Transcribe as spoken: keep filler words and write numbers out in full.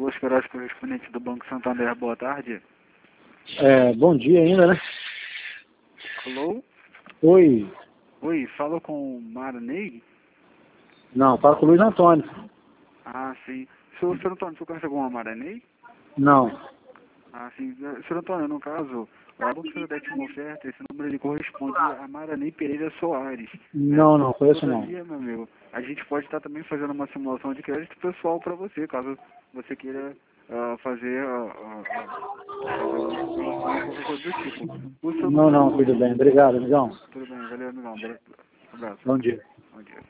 Carlos Queiroz, correspondente do Banco Santander. Boa tarde. É, bom dia ainda, né? Alô? Oi. Oi, falo com o Maranei? Não, fala com o Luiz Antônio. Ah, sim. Senhor, senhor Antônio, você conhece alguma Maranei? Não. Ah, sim. Senhor Antônio, no caso, o Banco Santander tinha uma oferta, esse número ele corresponde a Maranei Pereira Soares. Não, não, conheço não. Todavia, meu amigo, a gente pode estar também fazendo uma simulação de crédito pessoal para você, caso você queira uh, fazer, uh, uh, uh, fazer uma simulação ou qualquer coisa do tipo. O seu Não, número não, tudo hoje. bem. Obrigado, amigão. Tudo bem, valeu, amigão. Um abraço. Bom dia. Bom dia.